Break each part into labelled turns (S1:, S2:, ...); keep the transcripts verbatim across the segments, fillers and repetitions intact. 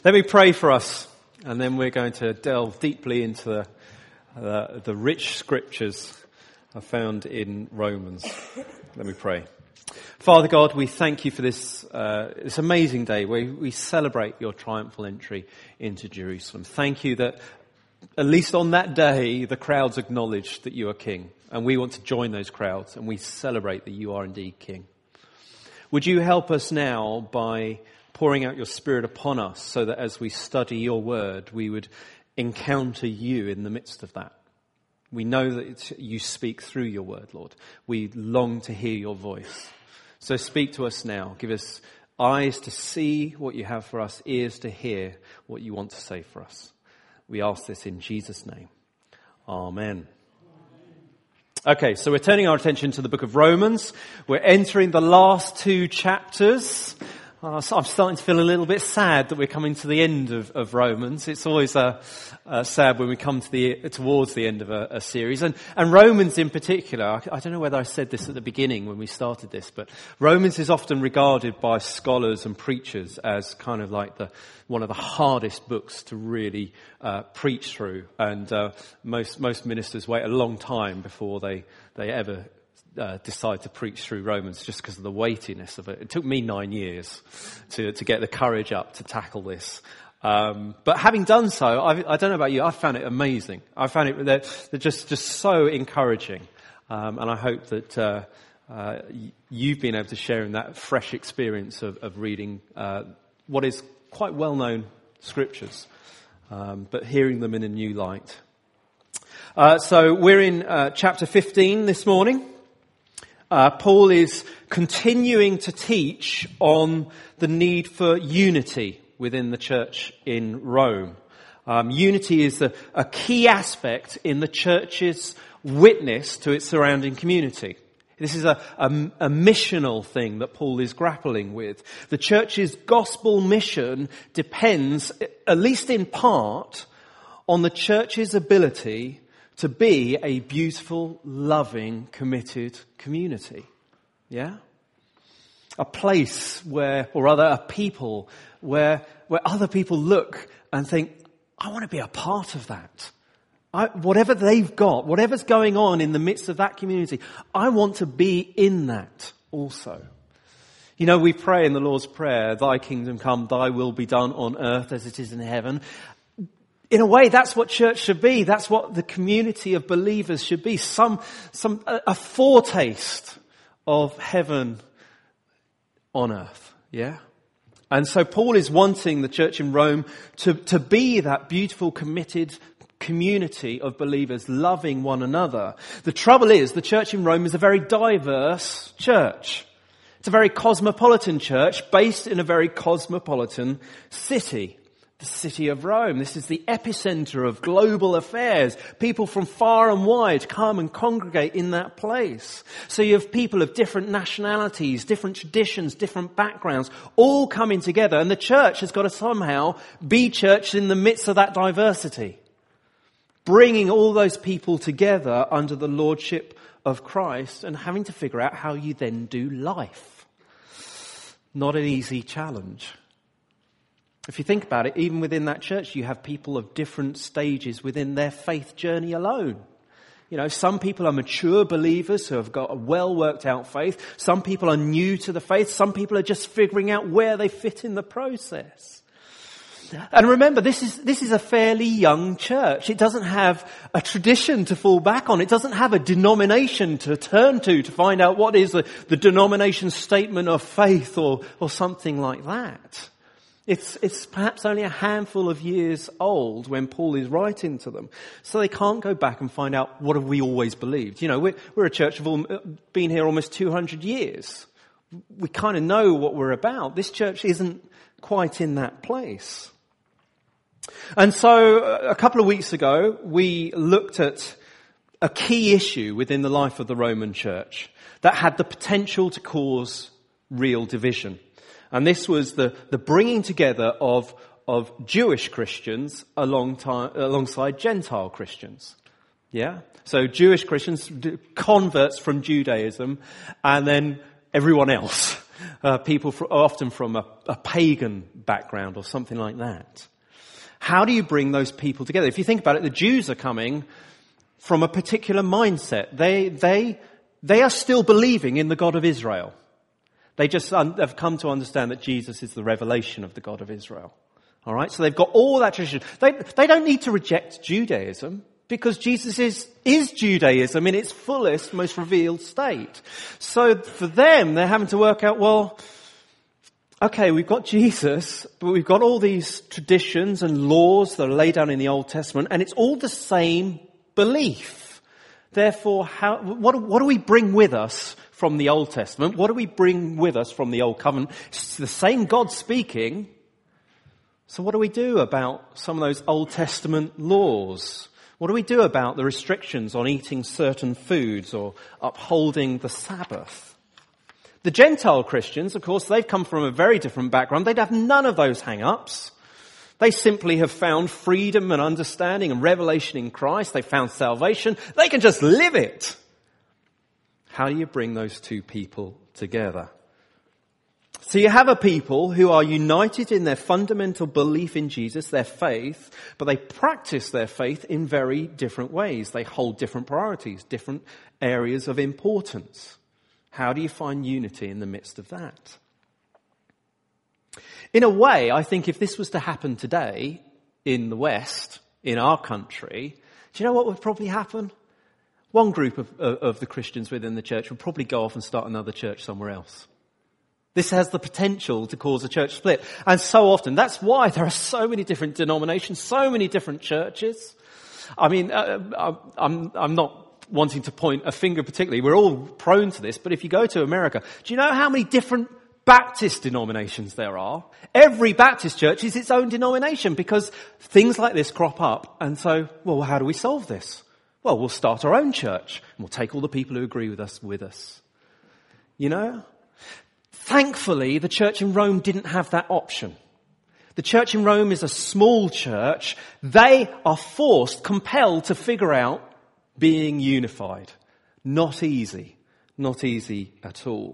S1: Let me pray for us, and then we're going to delve deeply into the, uh, the rich scriptures are found in Romans. Let me pray. Father God, we thank you for this, uh, this amazing day where we celebrate your triumphal entry into Jerusalem. Thank you that at least on that day, the crowds acknowledge that you are King, and we want to join those crowds, and we celebrate that you are indeed King. Would you help us now by pouring out your Spirit upon us so that as we study your word, we would encounter you in the midst of that. We know that it's, you speak through your word, Lord. We long to hear your voice. So speak to us now. Give us eyes to see what you have for us, ears to hear what you want to say for us. We ask this in Jesus' name. Amen. Okay, so we're turning our attention to the book of Romans. We're entering the last two chapters. Uh, so I'm starting to feel a little bit sad that we're coming to the end of, of Romans. It's always uh, uh, sad when we come to the towards the end of a, a series. And, and Romans in particular, I, I don't know whether I said this at the beginning when we started this, but Romans is often regarded by scholars and preachers as kind of like the one of the hardest books to really uh, preach through. And uh, most most ministers wait a long time before they, they ever Uh, decide to preach through Romans just because of the weightiness of it. It took me nine years to, to get the courage up to tackle this. Um, but having done so, I've, I don't know about you, I found it amazing. I found it, they're, they're just, just so encouraging. Um, and I hope that uh, uh, you've been able to share in that fresh experience of, of reading uh, what is quite well-known scriptures, um, but hearing them in a new light. Uh, so we're in uh, chapter fifteen this morning. Uh, Paul is continuing to teach on the need for unity within the church in Rome. Um, unity is a, a key aspect in the church's witness to its surrounding community. This is a, a, a missional thing that Paul is grappling with. The church's gospel mission depends, at least in part, on the church's ability to be a beautiful, loving, committed community. Yeah? A place where, or rather a people, where where other people look and think, I want to be a part of that. I, whatever they've got, whatever's going on in the midst of that community, I want to be in that also. You know, we pray in the Lord's Prayer, thy kingdom come, thy will be done on earth as it is in heaven. In a way, that's what church should be. That's what the community of believers should be. Some, some, a, a foretaste of heaven on earth. Yeah? And so Paul is wanting the church in Rome to, to be that beautiful, committed community of believers loving one another. The trouble is, the church in Rome is a very diverse church. It's a very cosmopolitan church based in a very cosmopolitan city. The city of Rome. This is the epicenter of global affairs. People from far and wide come and congregate in that place. So you have people of different nationalities, different traditions, different backgrounds, all coming together. And the church has got to somehow be church in the midst of that diversity. Bringing all those people together under the lordship of Christ and having to figure out how you then do life. Not an easy challenge. If you think about it, even within that church, you have people of different stages within their faith journey alone. You know, some people are mature believers who have got a well worked out faith. Some people are new to the faith. Some people are just figuring out where they fit in the process. And remember, this is, this is a fairly young church. It doesn't have a tradition to fall back on. It doesn't have a denomination to turn to to find out what is the, the denomination statement of faith or, or something like that. It's, it's perhaps only a handful of years old when Paul is writing to them. So they can't go back and find out what have we always believed. You know, we're, we're a church of all, been here almost two hundred years. We kind of know what we're about. This church isn't quite in that place. And so a couple of weeks ago, we looked at a key issue within the life of the Roman church that had the potential to cause real division. And this was the, the bringing together of, of Jewish Christians along time, alongside Gentile Christians. Yeah? So Jewish Christians, converts from Judaism, and then everyone else. uh, people fr- often from a, a pagan background or something like that. How do you bring those people together? If you think about it, the Jews are coming from a particular mindset. They, they, they are still believing in the God of Israel. They just un- have come to understand that Jesus is the revelation of the God of Israel. All right, so they've got all that tradition. They, they don't need to reject Judaism because Jesus is, is Judaism in its fullest, most revealed state. So for them, they're having to work out, well, okay, we've got Jesus, but we've got all these traditions and laws that are laid down in the Old Testament, and it's all the same belief. Therefore, how, what, what do we bring with us from the Old Testament? What do we bring with us from the Old Covenant? It's the same God speaking. So what do we do about some of those Old Testament laws? What do we do about the restrictions on eating certain foods or upholding the Sabbath? The Gentile Christians, of course, they've come from a very different background. They'd have none of those hang-ups. They simply have found freedom and understanding and revelation in Christ. They found salvation. They can just live it. How do you bring those two people together? So you have a people who are united in their fundamental belief in Jesus, their faith, but they practice their faith in very different ways. They hold different priorities, different areas of importance. How do you find unity in the midst of that? In a way, I think if this was to happen today in the West, in our country, do you know what would probably happen? One group of, of, of the Christians within the church would probably go off and start another church somewhere else. This has the potential to cause a church split. And so often, that's why there are so many different denominations, so many different churches. I mean, uh, I'm, I'm not wanting to point a finger particularly. We're all prone to this. But if you go to America, do you know how many different Baptist denominations there are? Every Baptist church is its own denomination because things like this crop up. And so, well, how do we solve this? Well, we'll start our own church and we'll take all the people who agree with us with us. You know? Thankfully, the church in Rome didn't have that option. The church in Rome is a small church. They are forced, compelled to figure out being unified. Not easy. Not easy at all.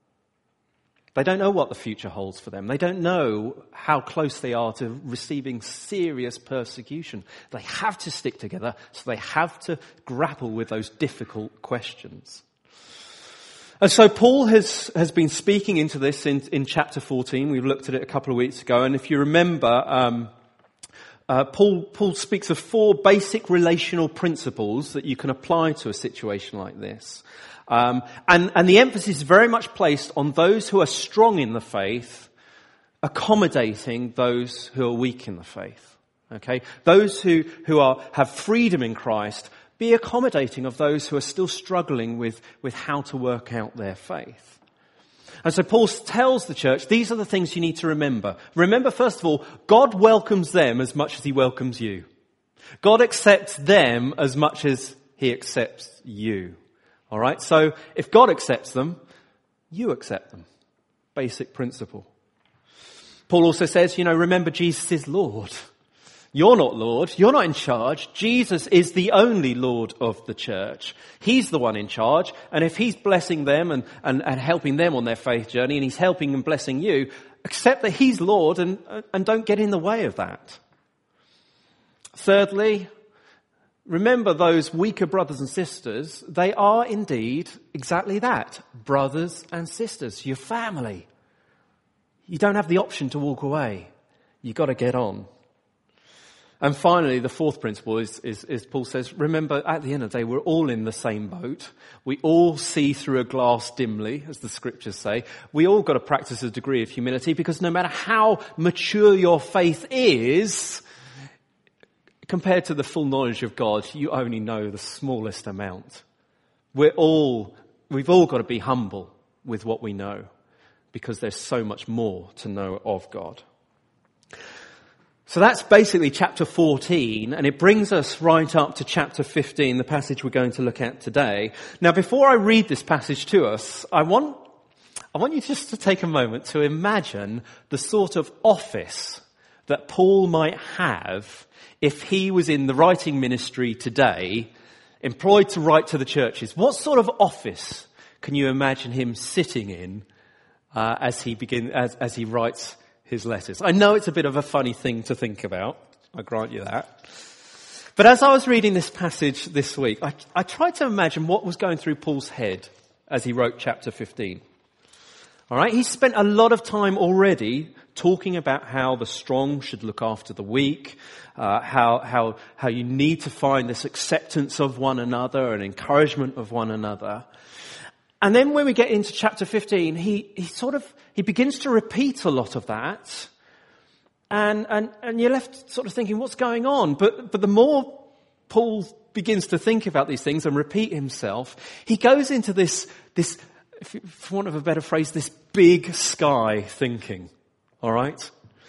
S1: They don't know what the future holds for them. They don't know how close they are to receiving serious persecution. They have to stick together, so they have to grapple with those difficult questions. And so Paul has, has been speaking into this in, in chapter fourteen. We looked at it a couple of weeks ago. And if you remember, um, uh, Paul, Paul speaks of four basic relational principles that you can apply to a situation like this. Um, and, and the emphasis is very much placed on those who are strong in the faith, accommodating those who are weak in the faith. Okay? Those who, who are, have freedom in Christ, be accommodating of those who are still struggling with, with how to work out their faith. And so Paul tells the church, these are the things you need to remember. Remember, first of all, God welcomes them as much as he welcomes you. God accepts them as much as he accepts you. All right? So if God accepts them, you accept them. Basic principle. Paul also says, you know, remember Jesus is Lord. You're not Lord. You're not in charge. Jesus is the only Lord of the church. He's the one in charge. And if he's blessing them and, and, and helping them on their faith journey, and he's helping and blessing you, accept that he's Lord and, and don't get in the way of that. Thirdly, remember those weaker brothers and sisters. They are indeed exactly that. Brothers and sisters. Your family. You don't have the option to walk away. You've got to get on. And finally, the fourth principle is, is, is Paul says, remember, at the end of the day, we're all in the same boat. We all see through a glass dimly, as the scriptures say. We all got to practice a degree of humility because no matter how mature your faith is, compared to the full knowledge of God, you only know the smallest amount. We're all, we've all got to be humble with what we know because there's so much more to know of God. So that's basically chapter fourteen, and it brings us right up to chapter fifteen, the passage we're going to look at today. Now, before I read this passage to us, I want, I want you just to take a moment to imagine the sort of office that Paul might have if he was in the writing ministry today, employed to write to the churches. What sort of office can you imagine him sitting in uh, as he begin as, as he writes his letters. I know it's a bit of a funny thing to think about. I grant you that. But as I was reading this passage this week, I, I tried to imagine what was going through Paul's head as he wrote chapter fifteen. All right, he spent a lot of time already talking about how the strong should look after the weak, uh, how how how you need to find this acceptance of one another and encouragement of one another. And then when we get into chapter fifteen, he he sort of he begins to repeat a lot of that. And, and, and you're left sort of thinking, what's going on? But, but the more Paul begins to think about these things and repeat himself, he goes into this, this, for want of a better phrase, this big sky thinking. All right?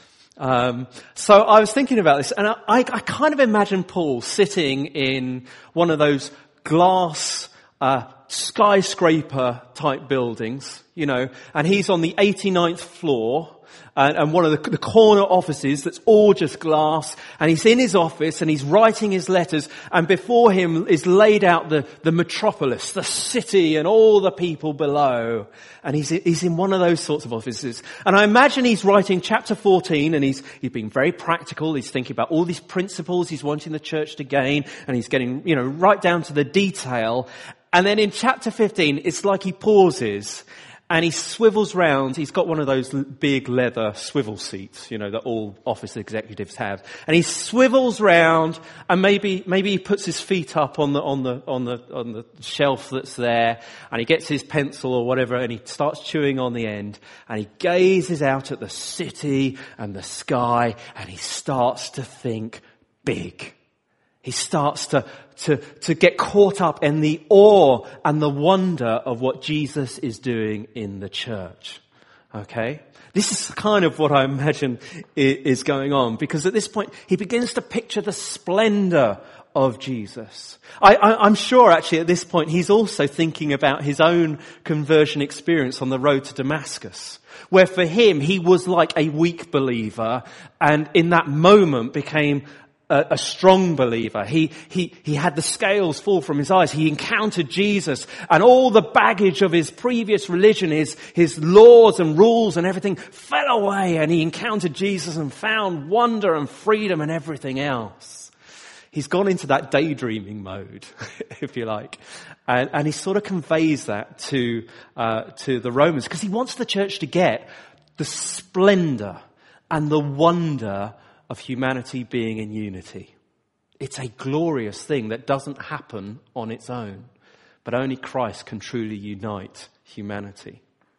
S1: Um, so I was thinking about this, and I, I, I kind of imagine Paul sitting in one of those glass, uh, skyscraper type buildings, you know, and he's on the eighty-ninth floor. And, and one of the, the corner offices that's all just glass, and he's in his office and he's writing his letters, and before him is laid out the, the metropolis, the city and all the people below. And he's, he's in one of those sorts of offices. And I imagine he's writing chapter fourteen, and he's, he's being very practical. He's thinking about all these principles he's wanting the church to gain, and he's getting, you know, right down to the detail. And then in chapter fifteen, it's like he pauses. And he swivels round. He's got one of those big leather swivel seats, you know, that all office executives have. And he swivels round, and maybe maybe he puts his feet up on the on the on the on the shelf that's there, and he gets his pencil or whatever, and he starts chewing on the end, and he gazes out at the city and the sky, and he starts to think big. He starts to, to, to get caught up in the awe and the wonder of what Jesus is doing in the church. Okay? This is kind of what I imagine is going on, because at this point he begins to picture the splendor of Jesus. I, I, I'm sure actually at this point he's also thinking about his own conversion experience on the road to Damascus, where for him he was like a weak believer, and in that moment became A, a strong believer. He, he, he had the scales fall from his eyes. He encountered Jesus, and all the baggage of his previous religion, his, his laws and rules and everything fell away, and he encountered Jesus and found wonder and freedom and everything else. He's gone into that daydreaming mode, if you like. And, and he sort of conveys that to, uh, to the Romans, because he wants the church to get the splendor and the wonder of humanity being in unity. It's a glorious thing that doesn't happen on its own, but only Christ can truly unite humanity.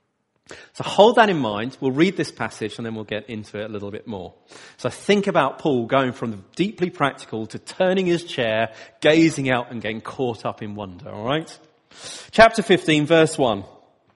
S1: So hold that in mind. We'll read this passage and then we'll get into it a little bit more. So think about Paul going from the deeply practical to turning his chair, gazing out and getting caught up in wonder, all right? Chapter fifteen, verse one.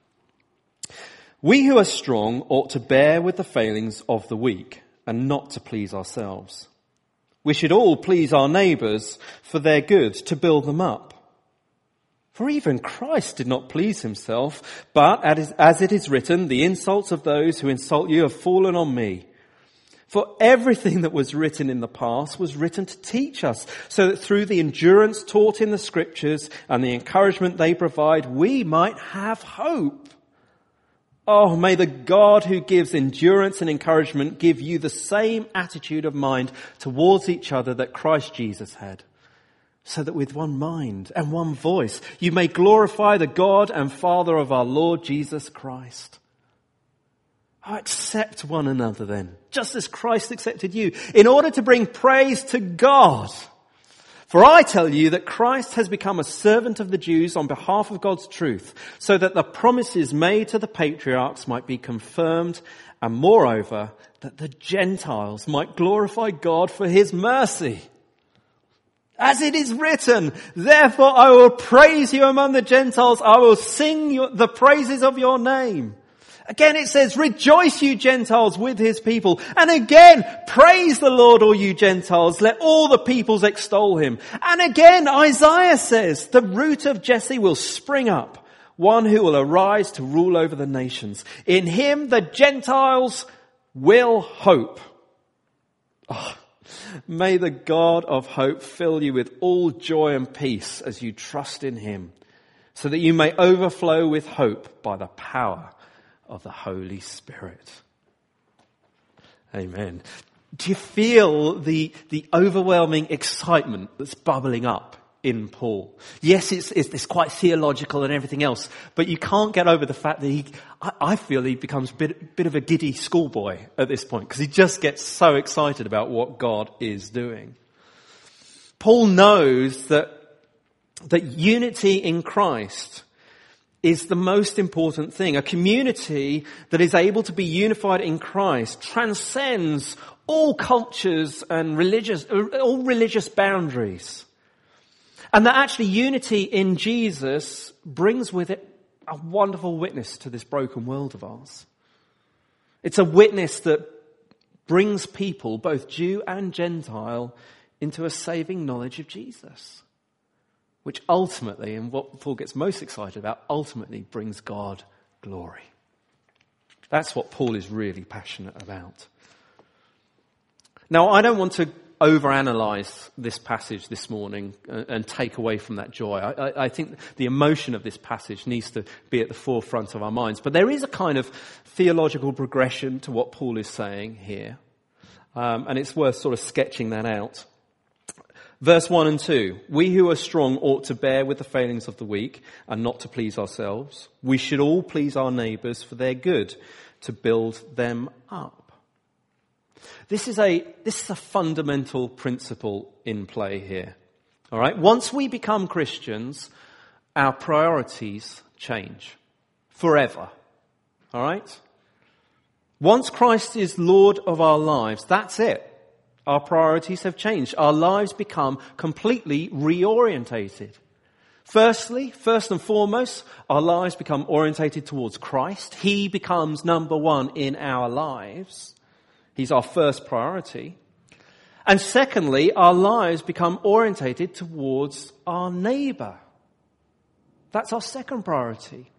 S1: We who are strong ought to bear with the failings of the weak, and not to please ourselves. We should all please our neighbours for their good, to build them up. For even Christ did not please himself, but as it is written, the insults of those who insult you have fallen on me. For everything that was written in the past was written to teach us, so that through the endurance taught in the scriptures and the encouragement they provide, we might have hope. Oh, may the God who gives endurance and encouragement give you the same attitude of mind towards each other that Christ Jesus had, so that with one mind and one voice you may glorify the God and Father of our Lord Jesus Christ. Oh, accept one another then, just as Christ accepted you, in order to bring praise to God. For I tell you that Christ has become a servant of the Jews on behalf of God's truth, so that the promises made to the patriarchs might be confirmed, and moreover, that the Gentiles might glorify God for his mercy. As it is written, therefore I will praise you among the Gentiles, I will sing your, the praises of your name. Again it says, rejoice you Gentiles with his people. And again, praise the Lord all you Gentiles, let all the peoples extol him. And again Isaiah says, the root of Jesse will spring up, one who will arise to rule over the nations. In him the Gentiles will hope. Oh, may the God of hope fill you with all joy and peace as you trust in him, so that you may overflow with hope by the power of the Holy Spirit. Amen. Do you feel the, the overwhelming excitement that's bubbling up in Paul? Yes, it's, it's, it's quite theological and everything else, but you can't get over the fact that he, I, I feel he becomes a bit, bit of a giddy schoolboy at this point, because he just gets so excited about what God is doing. Paul knows that, that unity in Christ is the most important thing. A community that is able to be unified in Christ transcends all cultures and religious, all religious boundaries. And that actually unity in Jesus brings with it a wonderful witness to this broken world of ours. It's a witness that brings people, both Jew and Gentile, into a saving knowledge of Jesus, which ultimately, and what Paul gets most excited about, ultimately brings God glory. That's what Paul is really passionate about. Now, I don't want to overanalyze this passage this morning and, and take away from that joy. I, I, I think the emotion of this passage needs to be at the forefront of our minds. But there is a kind of theological progression to what Paul is saying here. Um, and it's worth sort of sketching that out. Verse one and two, we who are strong ought to bear with the failings of the weak and not to please ourselves. We should all please our neighbours for their good, to build them up. This is a, this is a fundamental principle in play here. All right. Once we become Christians, our priorities change forever. All right. Once Christ is Lord of our lives, that's it. Our priorities have changed. Our lives become completely reorientated. Firstly, first and foremost, our lives become orientated towards Christ. He becomes number one in our lives. He's our first priority. And secondly, our lives become orientated towards our neighbour. That's our second priority.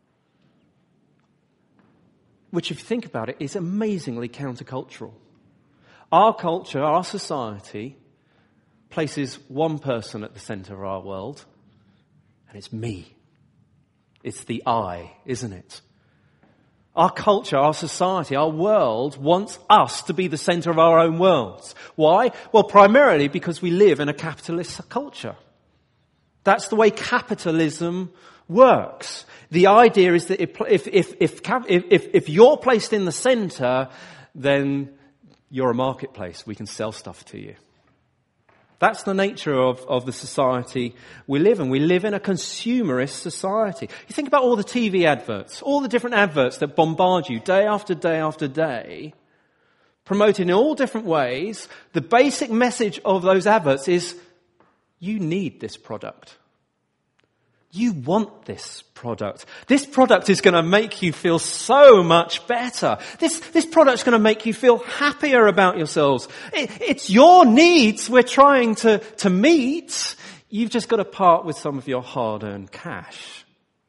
S1: Which, if you think about it, is amazingly countercultural. Our culture, our society, places one person at the centre of our world, and it's me. It's the I, isn't it? Our culture, our society, our world wants us to be the centre of our own worlds. Why? Well, primarily because we live in a capitalist culture. That's the way capitalism works. The idea is that if, if, if, if, if, if you're placed in the centre, then you're a marketplace. We can sell stuff to you. That's the nature of, of the society we live in. We live in a consumerist society. You think about all the T V adverts, all the different adverts that bombard you day after day after day, promoted in all different ways. The basic message of those adverts is, you need this product. You want this product. This product is going to make you feel so much better. This, this product's going to make you feel happier about yourselves. It, it's your needs we're trying to, to meet. You've just got to part with some of your hard-earned cash.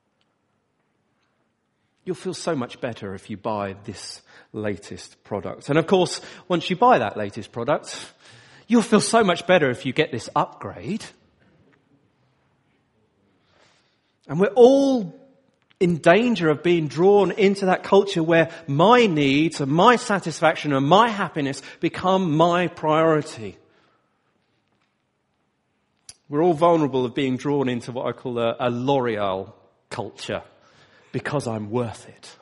S1: You'll feel so much better if you buy this latest product. And of course, once you buy that latest product, you'll feel so much better if you get this upgrade. And we're all in danger of being drawn into that culture where my needs and my satisfaction and my happiness become my priority. We're all vulnerable of being drawn into what I call a, a L'Oreal culture, because I'm worth it.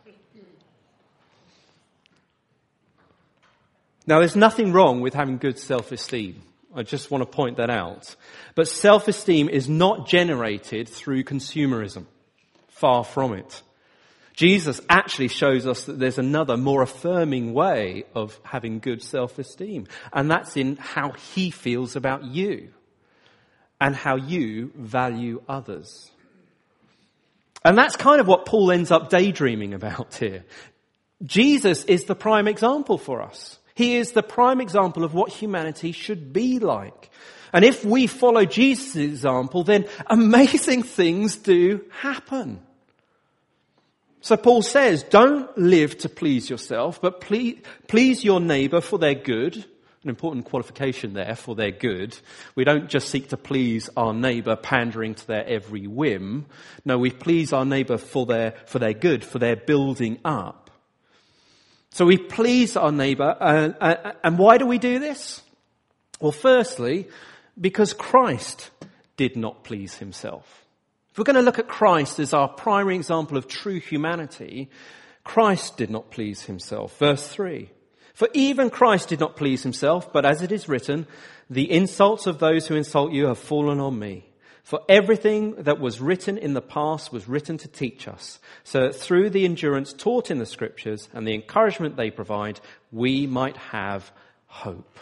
S1: Now, there's nothing wrong with having good self-esteem. I just want to point that out. But self-esteem is not generated through consumerism. Far from it. Jesus actually shows us that there's another, more affirming way of having good self-esteem. And that's in how he feels about you. And how you value others. And that's kind of what Paul ends up daydreaming about here. Jesus is the prime example for us. He is the prime example of what humanity should be like. And if we follow Jesus' example, then amazing things do happen. So Paul says, don't live to please yourself, but please, please your neighbour for their good. An important qualification there, for their good. We don't just seek to please our neighbour pandering to their every whim. No, we please our neighbour for their, for their good, for their building up. So we please our neighbour, uh, uh, and why do we do this? Well, firstly, because Christ did not please himself. If we're going to look at Christ as our primary example of true humanity, Christ did not please himself. Verse three. For even Christ did not please himself, but as it is written, the insults of those who insult you have fallen on me. For everything that was written in the past was written to teach us, so that through the endurance taught in the scriptures and the encouragement they provide, we might have hope.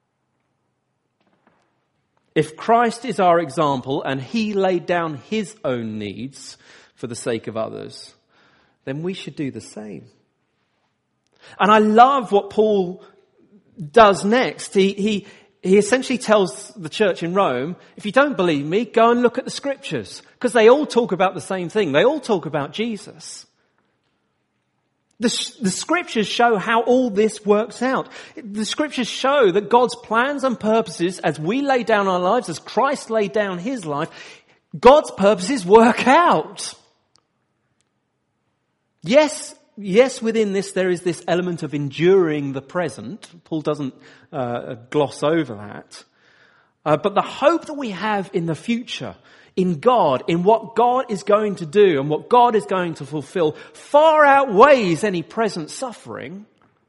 S1: If Christ is our example and he laid down his own needs for the sake of others, then we should do the same. And I love what Paul does next. He, he, he essentially tells the church in Rome, if you don't believe me, go and look at the scriptures. Because they all talk about the same thing. They all talk about Jesus. The, the scriptures show how all this works out. The scriptures show that God's plans and purposes, as we lay down our lives, as Christ laid down his life, God's purposes work out. Yes, Yes, within this there is this element of enduring the present. Paul doesn't uh, gloss over that. Uh, but the hope that we have in the future, in God, in what God is going to do and what God is going to fulfill, far outweighs any present suffering.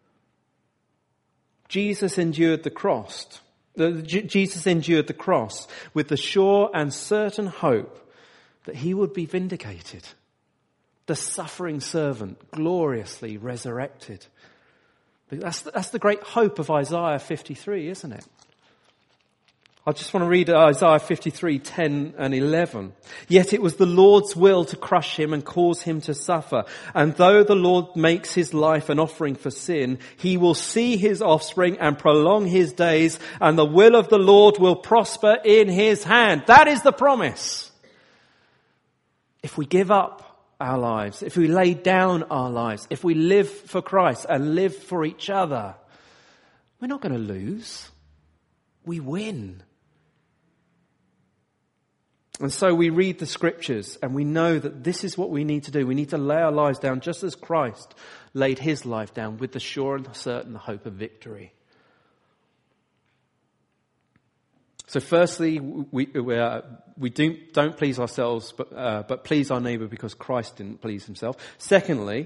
S1: Jesus endured the cross. The, J- Jesus endured the cross with the sure and certain hope that he would be vindicated. The suffering servant, gloriously resurrected. But that's the, that's the great hope of Isaiah fifty-three, isn't it? I just want to read Isaiah fifty-three, ten and eleven. Yet it was the Lord's will to crush him and cause him to suffer. And though the Lord makes his life an offering for sin, he will see his offspring and prolong his days, and the will of the Lord will prosper in his hand. That is the promise. If we give up our lives, if we lay down our lives, if we live for Christ and live for each other, we're not going to lose. We win. And so we read the scriptures and we know that this is what we need to do. We need to lay our lives down just as Christ laid his life down, with the sure and certain hope of victory. So firstly, we we, uh, we do, don't please ourselves, but, uh, but please our neighbour because Christ didn't please himself. Secondly,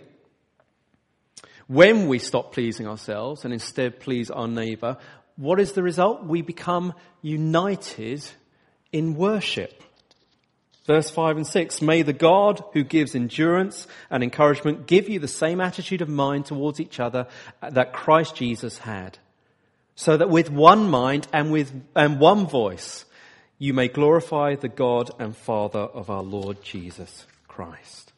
S1: when we stop pleasing ourselves and instead please our neighbour, what is the result? We become united in worship. Verse five and six, may the God who gives endurance and encouragement give you the same attitude of mind towards each other that Christ Jesus had, so that with one mind and with and one voice you may glorify the God and Father of our Lord Jesus Christ.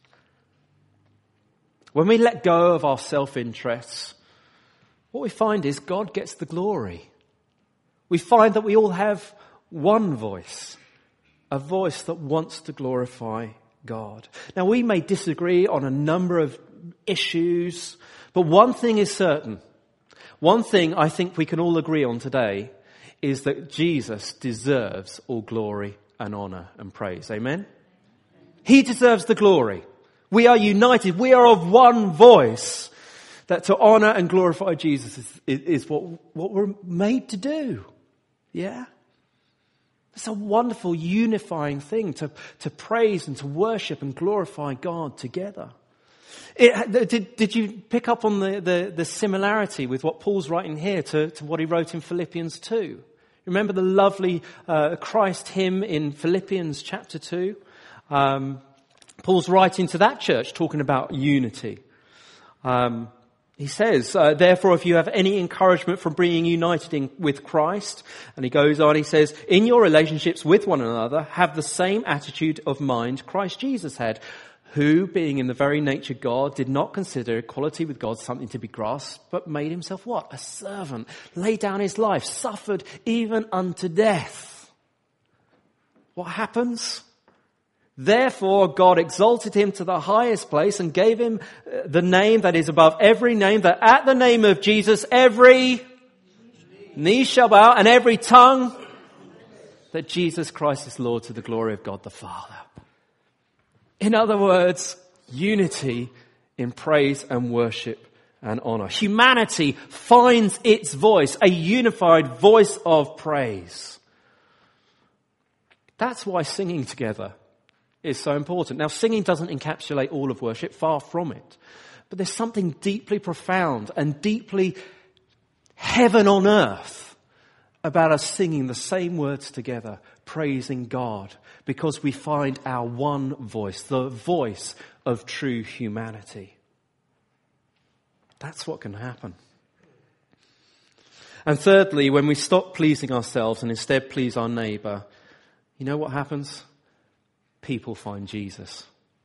S1: When we let go of our self-interests, what we find is God gets the glory. We find that we all have one voice, a voice that wants to glorify God. Now, we may disagree on a number of issues, but one thing is certain. One thing I think we can all agree on today is that Jesus deserves all glory and honour and praise. Amen? He deserves the glory. We are united. We are of one voice. That to honour and glorify Jesus is, is, is what, what we're made to do. Yeah? It's a wonderful unifying thing to, to praise and to worship and glorify God together. It, did, did you pick up on the, the, the similarity with what Paul's writing here to, to what he wrote in Philippians two? Remember the lovely uh, Christ hymn in Philippians chapter two? Um, Paul's writing to that church talking about unity. Um, he says, uh, therefore, if you have any encouragement from being united in, with Christ, and he goes on, he says, in your relationships with one another, have the same attitude of mind Christ Jesus had, who, being in the very nature God, did not consider equality with God something to be grasped, but made himself what? A servant. Laid down his life, suffered even unto death. What happens? Therefore, God exalted him to the highest place and gave him the name that is above every name, that at the name of Jesus, every knee shall bow, and every tongue that Jesus Christ is Lord, to the glory of God the Father. In other words, unity in praise and worship and honor. Humanity finds its voice, a unified voice of praise. That's why singing together is so important. Now, singing doesn't encapsulate all of worship, far from it. But there's something deeply profound and deeply heaven on earth about us singing the same words together, praising God, because we find our one voice, the voice of true humanity. That's what can happen. And thirdly, when we stop pleasing ourselves and instead please our neighbour, you know what happens? People find Jesus.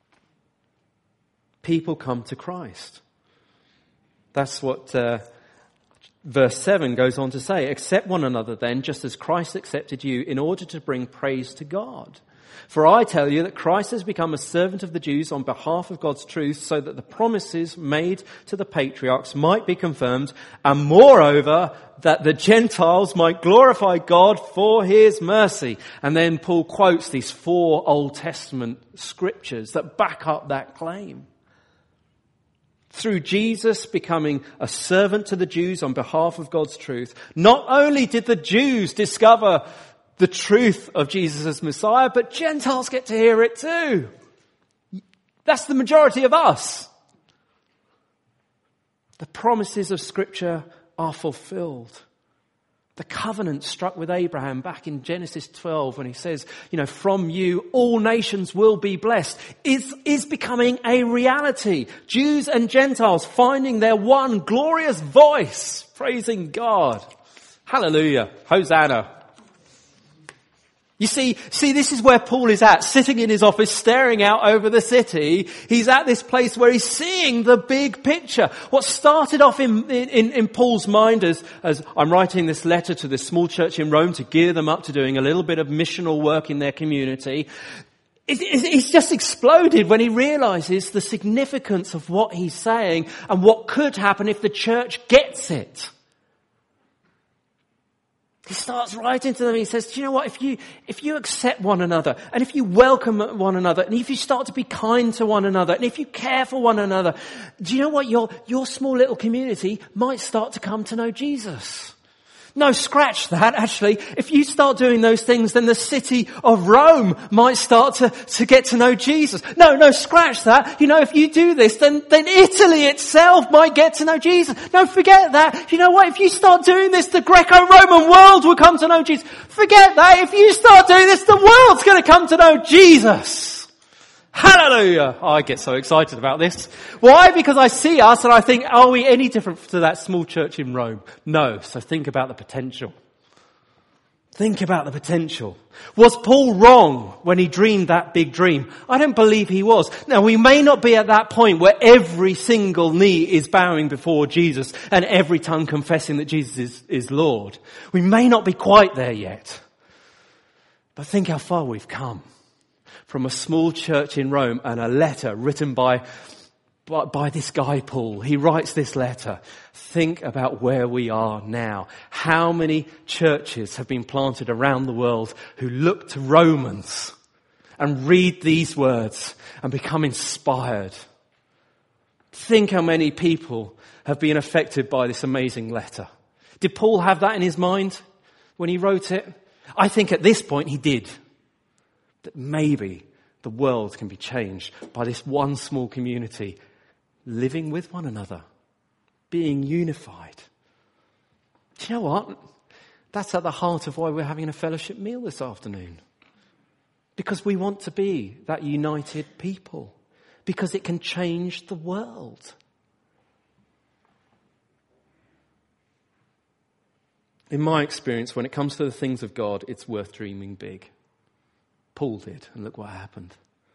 S1: People come to Christ. That's what uh, verse seven goes on to say. Accept one another then, just as Christ accepted you, in order to bring praise to God. For I tell you that Christ has become a servant of the Jews on behalf of God's truth, so that the promises made to the patriarchs might be confirmed, and moreover, that the Gentiles might glorify God for his mercy. And then Paul quotes these four Old Testament scriptures that back up that claim. Through Jesus becoming a servant to the Jews on behalf of God's truth, not only did the Jews discover the truth of Jesus as Messiah, but Gentiles get to hear it too. That's the majority of us. The promises of Scripture are fulfilled. The covenant struck with Abraham back in Genesis twelve when he says, you know, from you all nations will be blessed, is, is becoming a reality. Jews and Gentiles finding their one glorious voice, praising God. Hallelujah. Hosanna. You see, see, this is where Paul is at, sitting in his office, staring out over the city. He's at this place where he's seeing the big picture. What started off in, in, in Paul's mind as, as I'm writing this letter to this small church in Rome to gear them up to doing a little bit of missional work in their community, it, it, it's just exploded when he realizes the significance of what he's saying and what could happen if the church gets it. He starts writing to them. He says, do you know what? If you, if you accept one another, and if you welcome one another, and if you start to be kind to one another, and if you care for one another, do you know what? Your, your small little community might start to come to know Jesus. No, scratch that, actually. If you start doing those things, then the city of Rome might start to, to get to know Jesus. No, no, scratch that. You know, if you do this, then, then Italy itself might get to know Jesus. No, forget that. You know what? If you start doing this, the Greco-Roman world will come to know Jesus. Forget that. If you start doing this, the world's going to come to know Jesus. Hallelujah. Oh, I get so excited about this. Why? Because I see us and I think, are we any different to that small church in Rome? No. So think about the potential. Think about the potential. Was Paul wrong when he dreamed that big dream? I don't believe he was. Now, we may not be at that point where every single knee is bowing before Jesus and every tongue confessing that Jesus is, is Lord. We may not be quite there yet. But think how far we've come. From a small church in Rome and a letter written by, by, by this guy Paul. He writes this letter. Think about where we are now. How many churches have been planted around the world who look to Romans and read these words and become inspired? Think how many people have been affected by this amazing letter. Did Paul have that in his mind when he wrote it? I think at this point he did. That maybe the world can be changed by this one small community living with one another, being unified. Do you know what? That's at the heart of why we're having a fellowship meal this afternoon. Because we want to be that united people. Because it can change the world. In my experience, when it comes to the things of God, it's worth dreaming big. Paul did, and look what happened.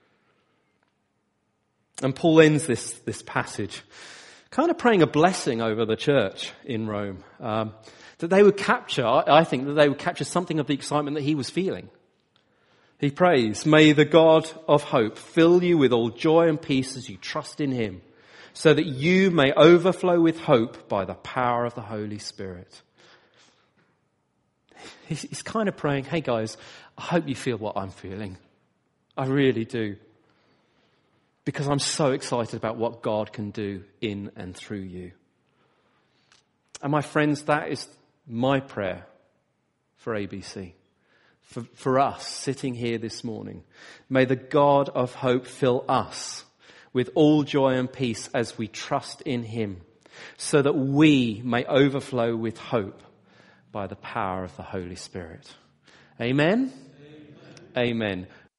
S1: And Paul ends this, this passage kind of praying a blessing over the church in Rome. Um, that they would capture, I think, that they would capture something of the excitement that he was feeling. He prays, may the God of hope fill you with all joy and peace as you trust in him, so that you may overflow with hope by the power of the Holy Spirit. He's, he's kind of praying, hey guys, I hope you feel what I'm feeling. I really do. Because I'm so excited about what God can do in and through you. And my friends, that is my prayer for A B C. For, for us sitting here this morning. May the God of hope fill us with all joy and peace as we trust in him, so that we may overflow with hope by the power of the Holy Spirit. Amen? Amen. Amen.